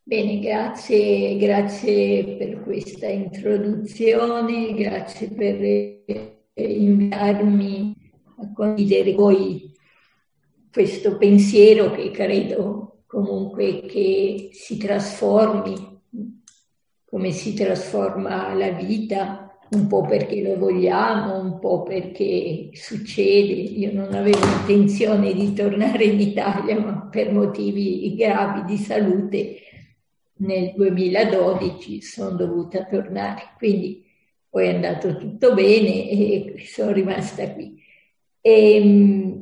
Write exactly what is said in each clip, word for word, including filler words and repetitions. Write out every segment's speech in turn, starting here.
Bene, grazie, grazie per questa introduzione, grazie per eh, invitarmi a condividere poi questo pensiero che credo comunque che si trasformi, come si trasforma la vita, un po' perché lo vogliamo, un po' perché succede. Io non avevo intenzione di tornare in Italia, ma per motivi gravi di salute nel duemiladodici sono dovuta tornare, quindi poi è andato tutto bene e sono rimasta qui. E,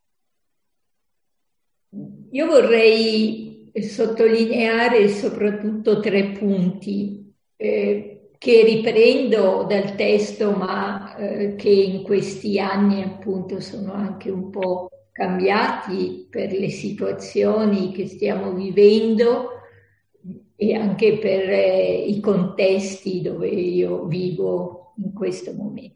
io vorrei sottolineare soprattutto tre punti eh, che riprendo dal testo, ma eh, che in questi anni appunto sono anche un po' cambiati per le situazioni che stiamo vivendo e anche per eh, i contesti dove io vivo in questo momento.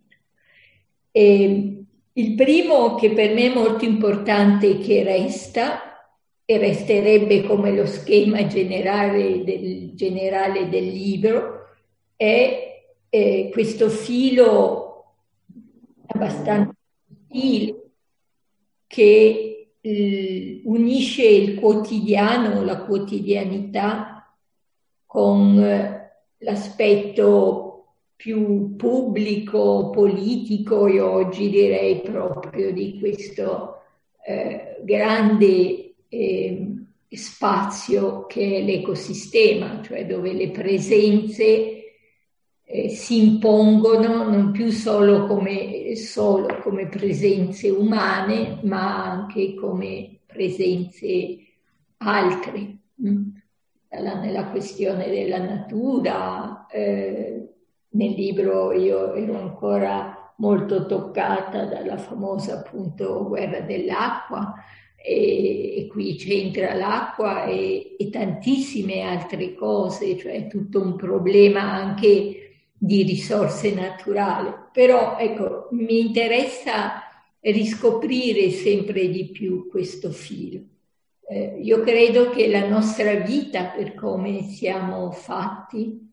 E il primo, che per me è molto importante, che resta e resterebbe come lo schema generale del, generale del libro, è eh, questo filo abbastanza sottile che eh, unisce il quotidiano, la quotidianità, con eh, l'aspetto più pubblico, politico e oggi direi proprio di questo eh, grande eh, spazio che è l'ecosistema, cioè dove le presenze eh, si impongono non più solo come, solo come presenze umane, ma anche come presenze altre. Nella questione della natura, eh, nel libro io ero ancora molto toccata dalla famosa appunto guerra dell'acqua e, e qui c'entra l'acqua e, e tantissime altre cose, cioè tutto un problema anche di risorse naturali. Però ecco, mi interessa riscoprire sempre di più questo filo. Eh, io credo che la nostra vita, per come siamo fatti,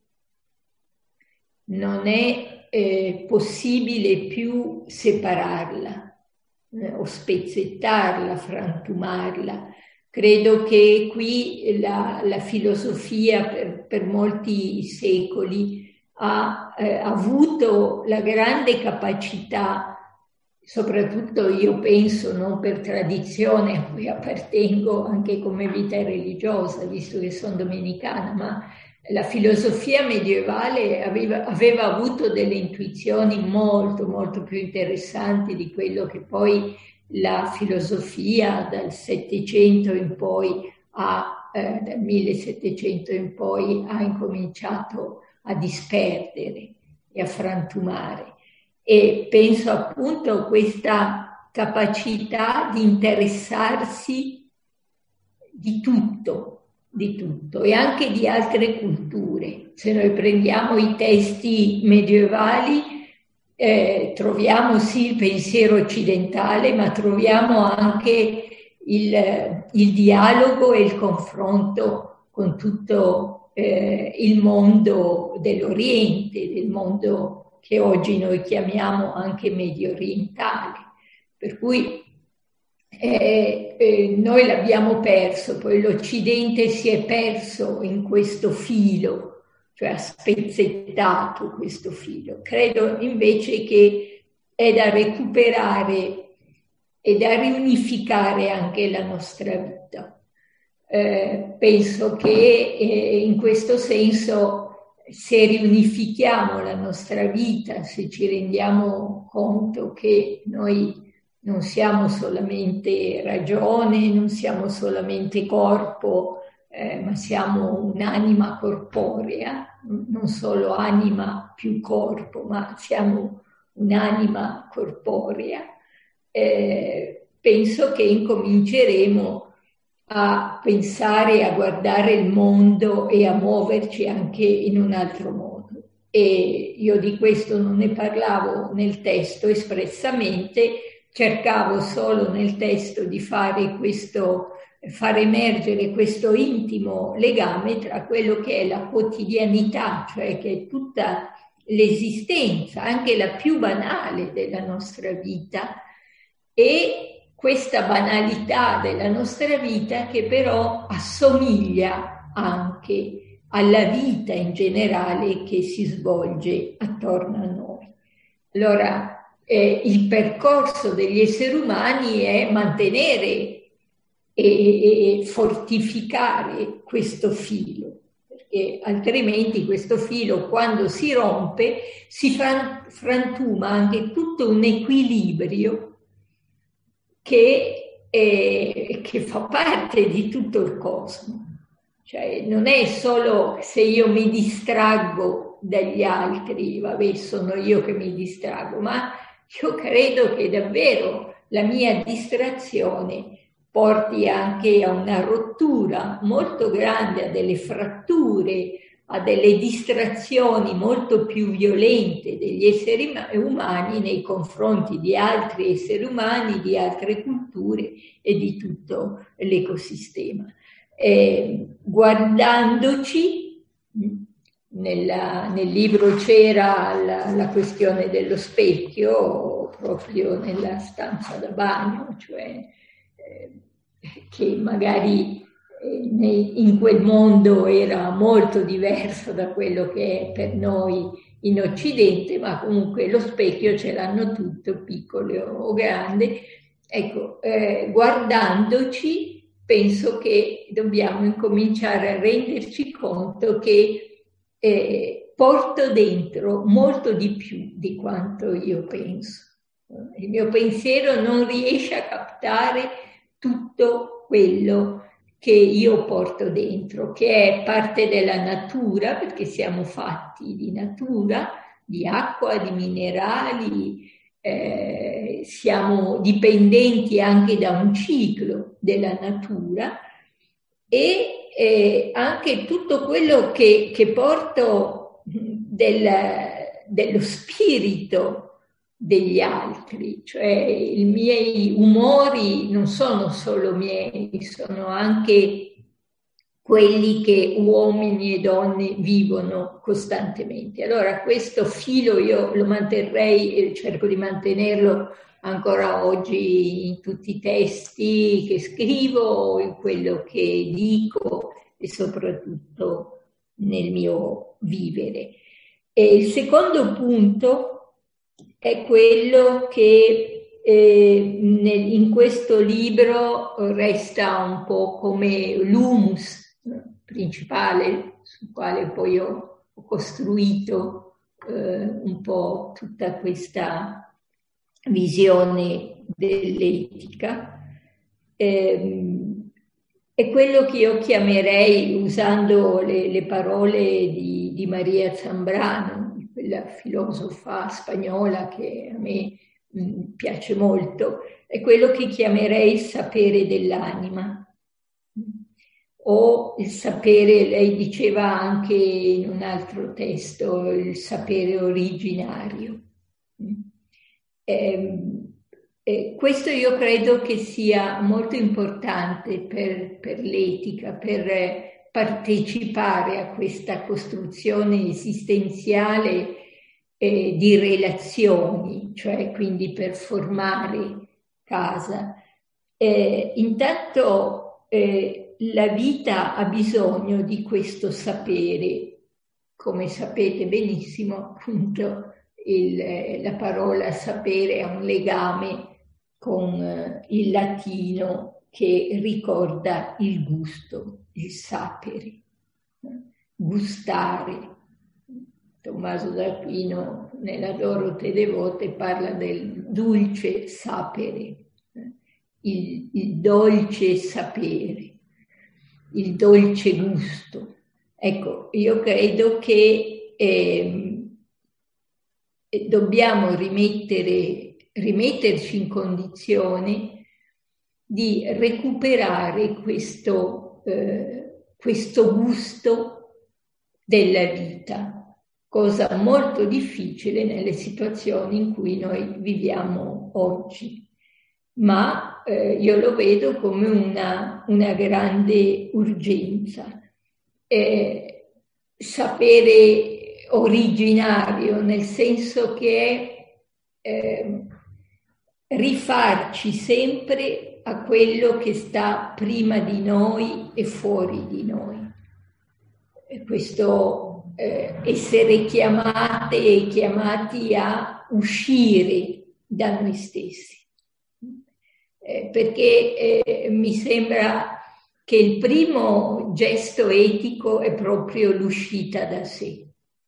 non è eh, possibile più separarla eh, o spezzettarla, frantumarla. Credo che qui la, la filosofia per, per molti secoli ha eh, avuto la grande capacità, soprattutto io penso non per tradizione a cui appartengo anche come vita religiosa, visto che sono domenicana, ma la filosofia medievale aveva, aveva avuto delle intuizioni molto, molto più interessanti di quello che poi la filosofia dal Settecento in poi, ha, eh, dal millesettecento in poi, ha incominciato a disperdere e a frantumare. E penso appunto a questa capacità di interessarsi di tutto, di tutto e anche di altre culture. Se noi prendiamo i testi medievali, eh, troviamo sì il pensiero occidentale, ma troviamo anche il, il dialogo e il confronto con tutto eh, il mondo dell'Oriente, del mondo che oggi noi chiamiamo anche medio orientale. Per cui eh, eh, noi l'abbiamo perso, poi l'Occidente si è perso in questo filo, cioè ha spezzettato questo filo. Credo invece che è da recuperare e da riunificare anche la nostra vita. Eh, penso che eh, in questo senso, se riunifichiamo la nostra vita, se ci rendiamo conto che noi non siamo solamente ragione, non siamo solamente corpo, eh, ma siamo un'anima corporea, non solo anima più corpo, ma siamo un'anima corporea, eh, penso che incominceremo a pensare, a guardare il mondo e a muoverci anche in un altro modo. E io di questo non ne parlavo nel testo espressamente, cercavo solo nel testo di fare questo far emergere questo intimo legame tra quello che è la quotidianità, cioè che è tutta l'esistenza, anche la più banale della nostra vita, e questa banalità della nostra vita che però assomiglia anche alla vita in generale che si svolge attorno a noi. Allora, eh, il percorso degli esseri umani è mantenere e fortificare questo filo, perché altrimenti questo filo, quando si rompe, si frantuma anche tutto un equilibrio che, è, che fa parte di tutto il cosmo. Cioè, non è solo se io mi distraggo dagli altri, vabbè, sono io che mi distraggo, ma io credo che davvero la mia distrazione porti anche a una rottura molto grande, a delle fratture, a delle distrazioni molto più violente degli esseri umani nei confronti di altri esseri umani, di altre culture e di tutto l'ecosistema. Eh, guardandoci, nella, nel libro c'era la, la questione dello specchio proprio nella stanza da bagno, cioè che magari in quel mondo era molto diverso da quello che è per noi in Occidente, ma comunque lo specchio ce l'hanno tutto, piccolo o grande. Ecco, eh, guardandoci penso che dobbiamo incominciare a renderci conto che eh, porto dentro molto di più di quanto io penso. Il mio pensiero non riesce a captare tutto quello che io porto dentro, che è parte della natura, perché siamo fatti di natura, di acqua, di minerali, eh, siamo dipendenti anche da un ciclo della natura, e eh, anche tutto quello che, che porto del, dello spirito degli altri, cioè i miei umori non sono solo miei, sono anche quelli che uomini e donne vivono costantemente. Allora questo filo io lo manterrei e cerco di mantenerlo ancora oggi in tutti i testi che scrivo, in quello che dico e soprattutto nel mio vivere. E il secondo punto è quello che eh, nel, in questo libro resta un po' come l'humus principale sul quale poi ho, ho costruito eh, un po' tutta questa visione dell'etica. Eh, è quello che io chiamerei, usando le, le parole di, di Maria Zambrano, quella filosofa spagnola che a me mh, piace molto, è quello che chiamerei il sapere dell'anima. O il sapere, lei diceva anche in un altro testo, il sapere originario. Eh, eh, questo io credo che sia molto importante per, per l'etica, per partecipare a questa costruzione esistenziale eh, di relazioni, cioè quindi per formare casa. Eh, intanto eh, la vita ha bisogno di questo sapere, come sapete benissimo, appunto il, la parola sapere ha un legame con eh, il latino che ricorda il gusto, il sapere, gustare. Tommaso d'Aquino nella Dorote Devote parla del dulce sapere, il, il dolce sapere, il dolce gusto. Ecco, io credo che eh, dobbiamo rimettere, rimetterci in condizione di recuperare questo, eh, questo gusto della vita, cosa molto difficile nelle situazioni in cui noi viviamo oggi. Ma eh, io lo vedo come una, una grande urgenza. Eh, sapere originario, nel senso che è eh, rifarci sempre a quello che sta prima di noi e fuori di noi. E questo eh, essere chiamate e chiamati a uscire da noi stessi. Eh, perché eh, mi sembra che il primo gesto etico è proprio l'uscita da sé.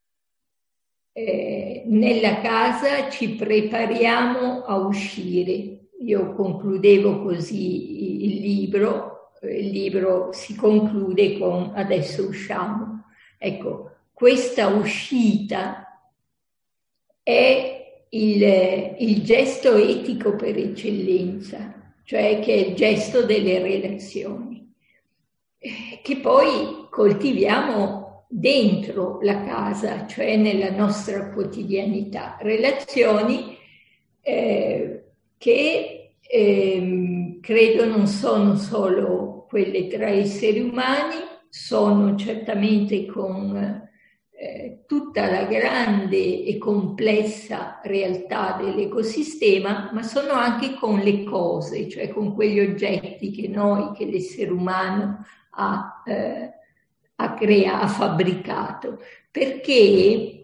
Eh, nella casa ci prepariamo a uscire. Io concludevo così il libro, il libro si conclude con "adesso usciamo". Ecco, questa uscita è il, il gesto etico per eccellenza, cioè che è il gesto delle relazioni, che poi coltiviamo dentro la casa, cioè nella nostra quotidianità. Relazioni eh, che eh, credo non sono solo quelle tra esseri umani, sono certamente con eh, tutta la grande e complessa realtà dell'ecosistema, ma sono anche con le cose, cioè con quegli oggetti che noi, che l'essere umano ha, eh, ha creato, ha fabbricato, perché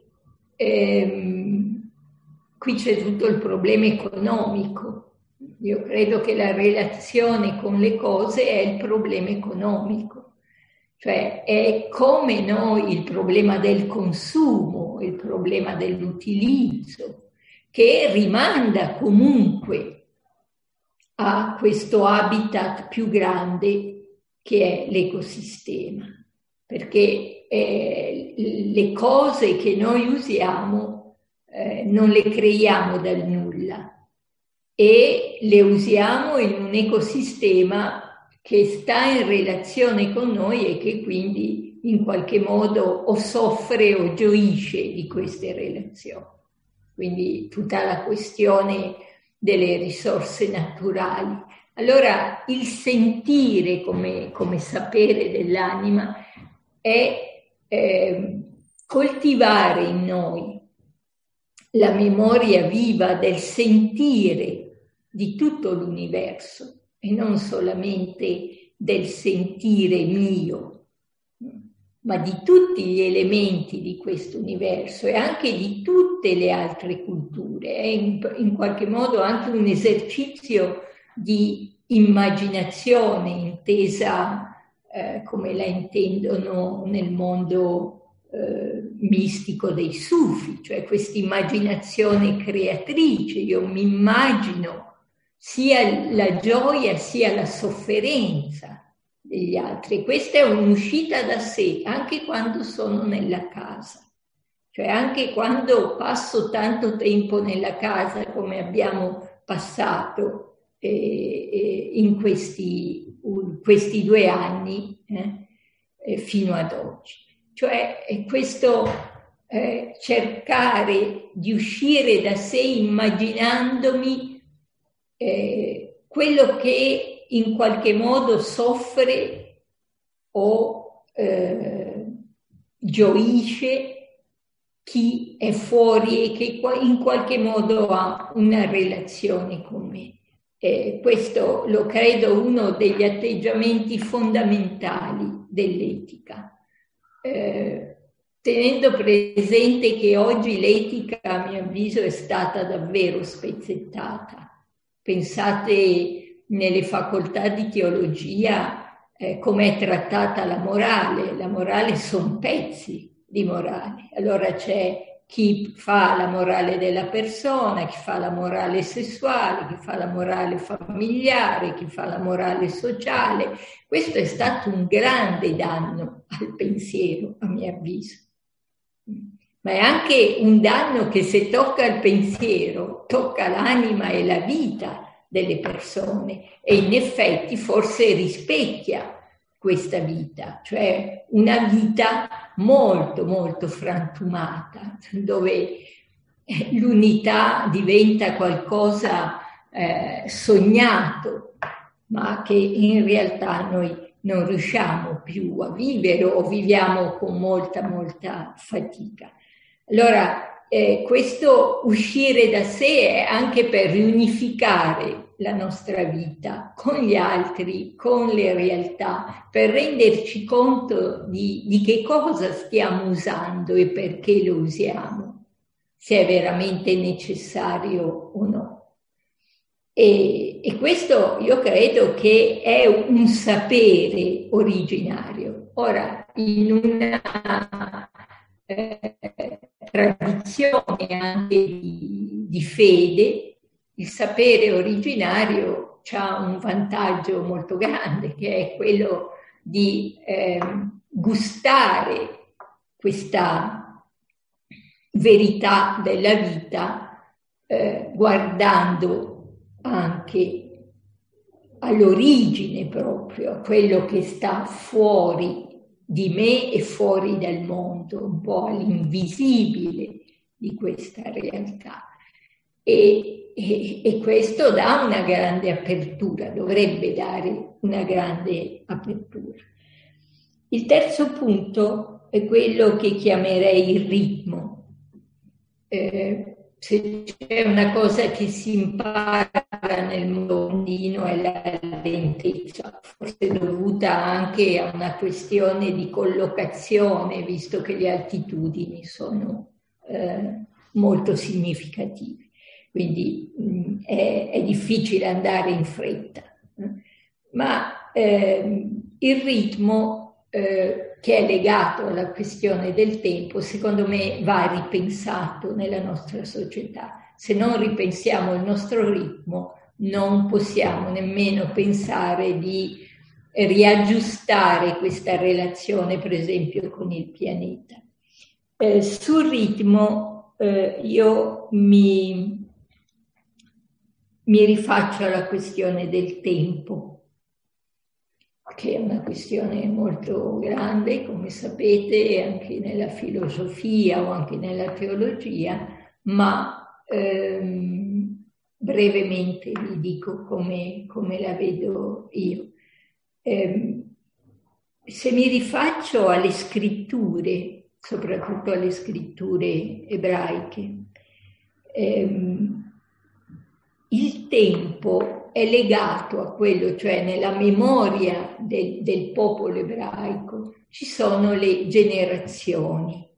ehm, qui c'è tutto il problema economico. Io credo che la relazione con le cose è il problema economico, cioè è come noi il problema del consumo, il problema dell'utilizzo, che rimanda comunque a questo habitat più grande che è l'ecosistema, perché eh, le cose che noi usiamo eh, non le creiamo dal nulla e le usiamo in un ecosistema che sta in relazione con noi e che quindi in qualche modo o soffre o gioisce di queste relazioni. Quindi tutta la questione delle risorse naturali. Allora il sentire come, come sapere dell'anima è eh, coltivare in noi la memoria viva del sentire di tutto l'universo e non solamente del sentire mio, ma di tutti gli elementi di questo universo e anche di tutte le altre culture. È in, in qualche modo anche un esercizio di immaginazione intesa eh, come la intendono nel mondo eh, mistico dei sufi, cioè questa immaginazione creatrice. Io mi immagino sia la gioia sia la sofferenza degli altri. Questa è un'uscita da sé, anche quando sono nella casa. Cioè anche quando passo tanto tempo nella casa come abbiamo passato eh, eh, in questi, uh, questi due anni eh, eh, fino ad oggi. Cioè è questo eh, cercare di uscire da sé immaginandomi Eh, quello che in qualche modo soffre o eh, gioisce chi è fuori e che in qualche modo ha una relazione con me. Eh, questo lo credo uno degli atteggiamenti fondamentali dell'etica. Eh, tenendo presente che oggi l'etica, a mio avviso, è stata davvero spezzettata. Pensate nelle facoltà di teologia eh, com'è trattata la morale. La morale sono pezzi di morale. Allora c'è chi fa la morale della persona, chi fa la morale sessuale, chi fa la morale familiare, chi fa la morale sociale. Questo è stato un grande danno al pensiero, a mio avviso. Ma è anche un danno che, se tocca il pensiero, tocca l'anima e la vita delle persone e in effetti forse rispecchia questa vita, cioè una vita molto molto frantumata, dove l'unità diventa qualcosa eh, sognato, ma che in realtà noi non riusciamo più a vivere o viviamo con molta, molta fatica. Allora, eh, questo uscire da sé è anche per riunificare la nostra vita con gli altri, con le realtà, per renderci conto di, di che cosa stiamo usando e perché lo usiamo, se è veramente necessario o no. E, e questo io credo che è un sapere originario. Ora, in una eh, tradizione anche di, di fede, il sapere originario ha un vantaggio molto grande, che è quello di eh, gustare questa verità della vita eh, guardando anche all'origine proprio, a quello che sta fuori di me e fuori dal mondo, un po' all'invisibile di questa realtà. E, e, e questo dà una grande apertura, dovrebbe dare una grande apertura. Il terzo punto è quello che chiamerei il ritmo. Eh, se c'è una cosa che si impara nel mondino è la lentezza, forse dovuta anche a una questione di collocazione, visto che le altitudini sono eh, molto significative. Quindi mh, è, è difficile andare in fretta. Ma eh, il ritmo eh, che è legato alla questione del tempo, secondo me va ripensato nella nostra società. Se non ripensiamo il nostro ritmo, non possiamo nemmeno pensare di riaggiustare questa relazione, per esempio, con il pianeta. Eh, sul ritmo eh, io mi, mi rifaccio alla questione del tempo, che è una questione molto grande, come sapete, anche nella filosofia o anche nella teologia, ma ehm, brevemente vi dico come, come la vedo io. Eh, se mi rifaccio alle scritture, soprattutto alle scritture ebraiche, ehm, il tempo è legato a quello, cioè nella memoria del, del popolo ebraico ci sono le generazioni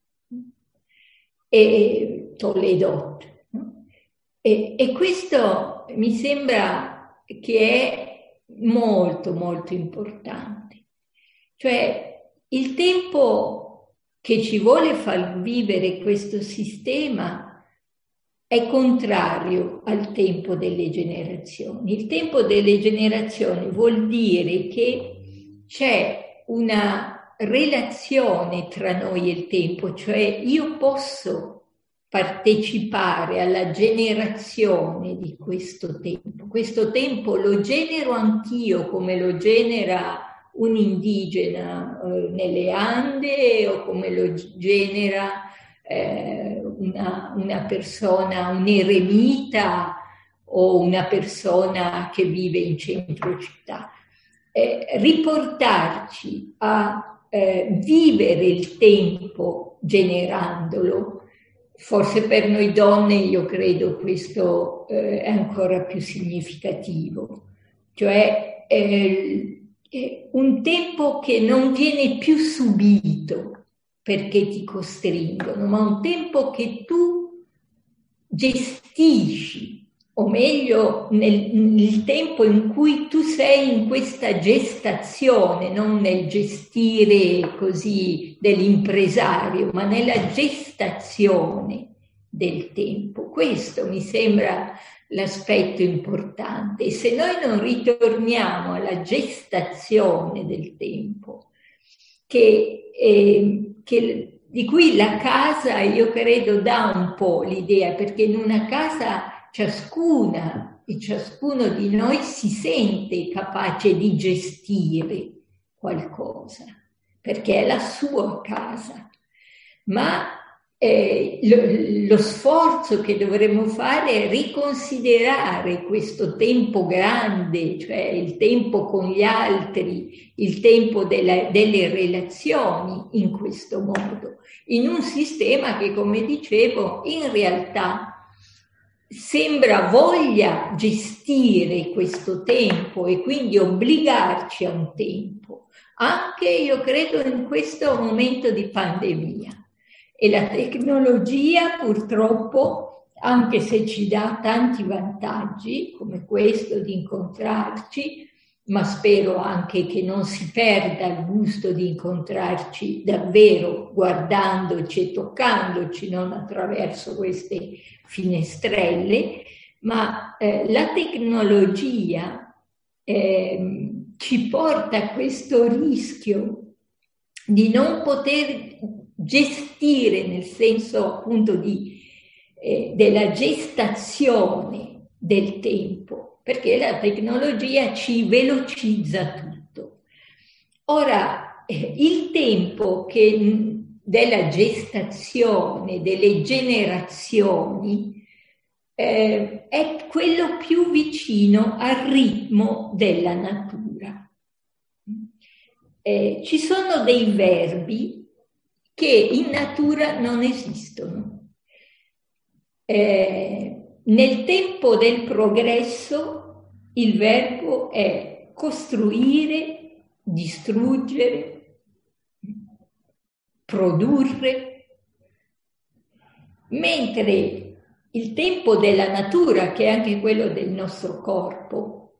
e Toledot, no? e, e questo mi sembra che è molto molto importante, cioè il tempo che ci vuole far vivere questo sistema è contrario al tempo delle generazioni. Il tempo delle generazioni vuol dire che c'è una relazione tra noi e il tempo, cioè io posso partecipare alla generazione di questo tempo. Questo tempo lo genero anch'io come lo genera un indigena eh, nelle Ande o come lo genera eh, una, una persona, un eremita o una persona che vive in centro città. Eh, riportarci a eh, vivere il tempo generandolo, forse per noi donne io credo questo eh, è ancora più significativo, cioè eh, un tempo che non viene più subito perché ti costringono, ma un tempo che tu gestisci, o meglio nel, nel tempo in cui tu sei in questa gestazione, non nel gestire così dell'impresario, ma nella gestazione del tempo. Questo mi sembra l'aspetto importante. E se noi non ritorniamo alla gestazione del tempo, che, eh, che, di cui la casa, io credo, dà un po' l'idea, perché in una casa ciascuna e ciascuno di noi si sente capace di gestire qualcosa, perché è la sua casa. Ma eh, lo, lo sforzo che dovremmo fare è riconsiderare questo tempo grande, cioè il tempo con gli altri, il tempo della, delle relazioni in questo modo, in un sistema che, come dicevo, in realtà sembra voglia gestire questo tempo e quindi obbligarci a un tempo, anche io credo in questo momento di pandemia. E la tecnologia purtroppo, anche se ci dà tanti vantaggi, come questo di incontrarci, ma spero anche che non si perda il gusto di incontrarci davvero guardandoci e toccandoci, non attraverso queste finestrelle, ma eh, la tecnologia eh, ci porta a questo rischio di non poter gestire, nel senso appunto di, eh, della gestazione del tempo, perché la tecnologia ci velocizza tutto. Ora, eh, il tempo che della gestazione, delle generazioni, eh, è quello più vicino al ritmo della natura. Eh, ci sono dei verbi che in natura non esistono. Eh, nel tempo del progresso il verbo è costruire, distruggere, produrre, mentre il tempo della natura, che è anche quello del nostro corpo,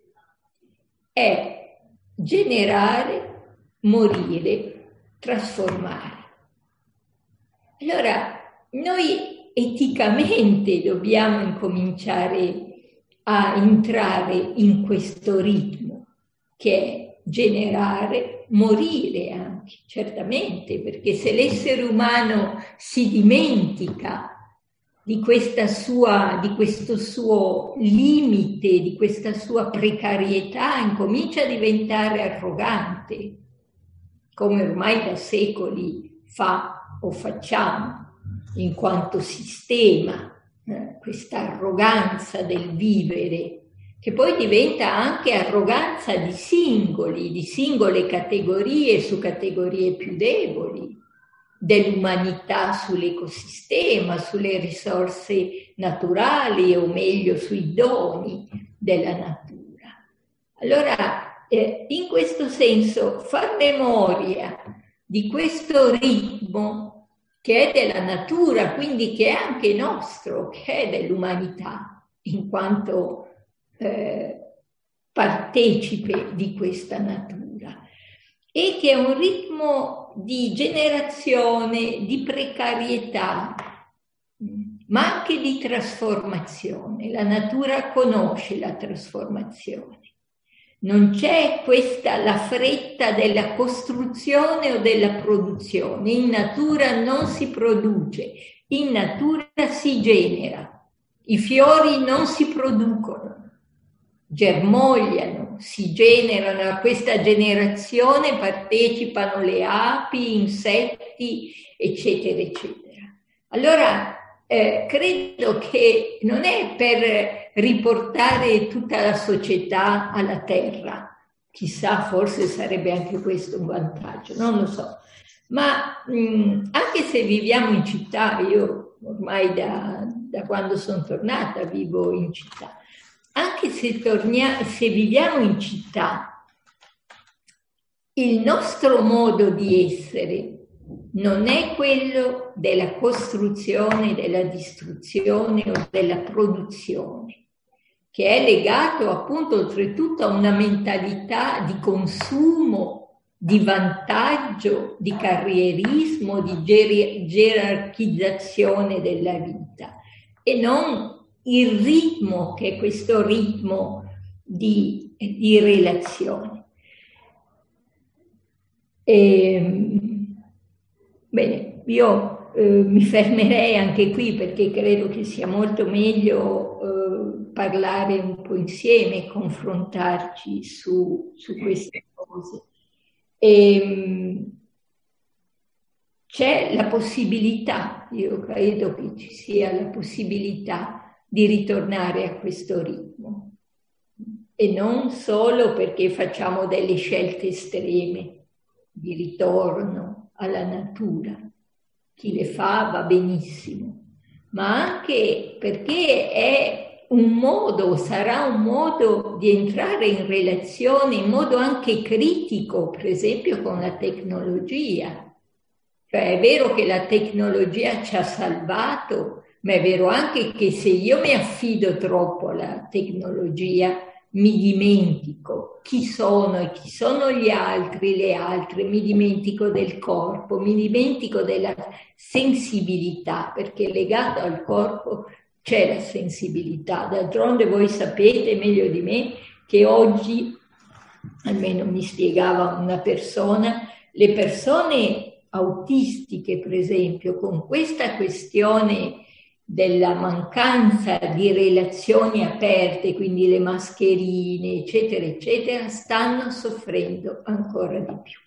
è generare, morire, trasformare. Allora, noi eticamente dobbiamo incominciare a entrare in questo ritmo, che è generare, morire anche, certamente, perché se l'essere umano si dimentica di questa sua, di questo suo limite, di questa sua precarietà, incomincia a diventare arrogante, come ormai da secoli fa o facciamo in quanto sistema, eh, questa arroganza del vivere, che poi diventa anche arroganza di singoli, di singole categorie su categorie più deboli, dell'umanità sull'ecosistema, sulle risorse naturali, o meglio sui doni della natura. Allora, eh, in questo senso, far memoria di questo ritmo che è della natura, quindi che è anche nostro, che è dell'umanità, in quanto eh, partecipe di questa natura, e che è un ritmo di generazione, di precarietà, ma anche di trasformazione. La natura conosce la trasformazione. Non c'è questa la fretta della costruzione o della produzione. In natura non si produce, in natura si genera. I fiori non si producono, germogliano, si generano. A questa generazione partecipano le api, insetti, eccetera, eccetera. Allora, eh, credo che non è per riportare tutta la società alla terra, chissà, forse sarebbe anche questo un vantaggio, non lo so, ma mh, anche se viviamo in città, io ormai da, da quando sono tornata vivo in città, anche se, tornia, se viviamo in città, il nostro modo di essere non è quello della costruzione, della distruzione o della produzione, che è legato appunto oltretutto a una mentalità di consumo, di vantaggio, di carrierismo, di ger- gerarchizzazione della vita, e non il ritmo, che è questo ritmo di, di relazione. E, bene, io eh, mi fermerei anche qui, perché credo che sia molto meglio eh, parlare un po' insieme, confrontarci su, su queste cose. E, c'è la possibilità, io credo che ci sia la possibilità di ritornare a questo ritmo. E non solo perché facciamo delle scelte estreme di ritorno alla natura. Chi le fa va benissimo, ma anche perché è un modo, sarà un modo di entrare in relazione in modo anche critico, per esempio con la tecnologia. Cioè è vero che la tecnologia ci ha salvato, ma è vero anche che se io mi affido troppo alla tecnologia, mi dimentico chi sono e chi sono gli altri, le altre, mi dimentico del corpo, mi dimentico della sensibilità, perché legato al corpo c'è la sensibilità. D'altronde voi sapete meglio di me che oggi, almeno mi spiegava una persona, le persone autistiche, per esempio, con questa questione della mancanza di relazioni aperte, quindi le mascherine, eccetera, eccetera, stanno soffrendo ancora di più.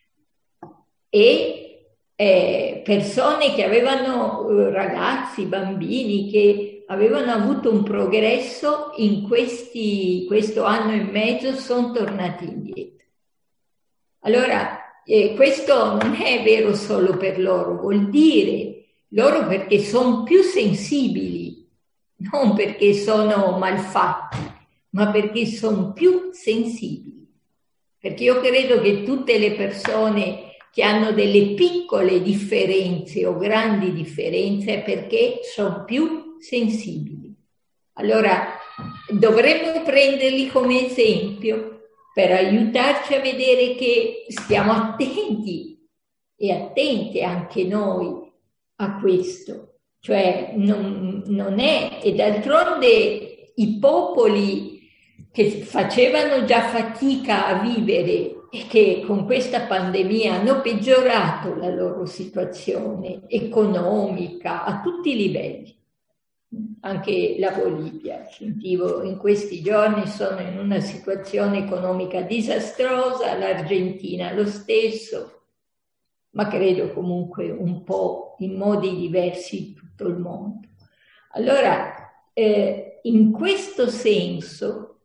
E eh, persone che avevano, eh, ragazzi, bambini, che avevano avuto un progresso in questi, questo anno e mezzo, sono tornati indietro. Allora, eh, questo non è vero solo per loro, vuol dire loro perché sono più sensibili, non perché sono malfatti, ma perché sono più sensibili. Perché io credo che tutte le persone che hanno delle piccole differenze o grandi differenze è perché sono più sensibili. Allora dovremmo prenderli come esempio per aiutarci a vedere che stiamo attenti e attente anche noi a questo, cioè non, non è, e d'altronde i popoli che facevano già fatica a vivere e che con questa pandemia hanno peggiorato la loro situazione economica a tutti i livelli, anche la Bolivia, sentivo in questi giorni sono in una situazione economica disastrosa, l'Argentina lo stesso, ma credo comunque un po' in modi diversi in tutto il mondo. Allora, eh, in questo senso,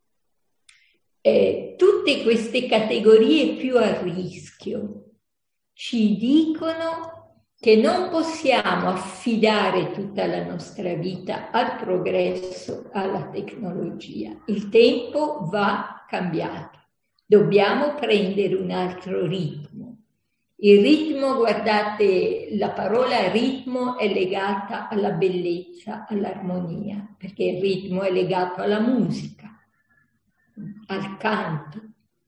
eh, tutte queste categorie più a rischio ci dicono che non possiamo affidare tutta la nostra vita al progresso, alla tecnologia. Il tempo va cambiato, dobbiamo prendere un altro ritmo. Il ritmo, guardate, la parola ritmo è legata alla bellezza, all'armonia, perché il ritmo è legato alla musica, al canto,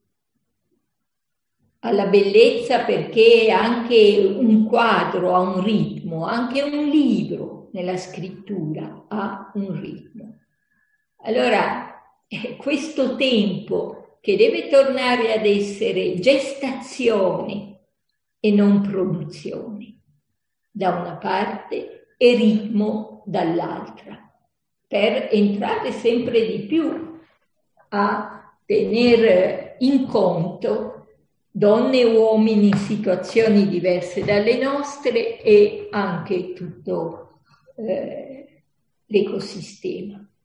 alla bellezza, perché anche un quadro ha un ritmo, anche un libro nella scrittura ha un ritmo. Allora, questo tempo che deve tornare ad essere gestazione e non produzione da una parte e ritmo dall'altra, per entrare sempre di più a tenere in conto donne e uomini in situazioni diverse dalle nostre e anche tutto eh, l'ecosistema.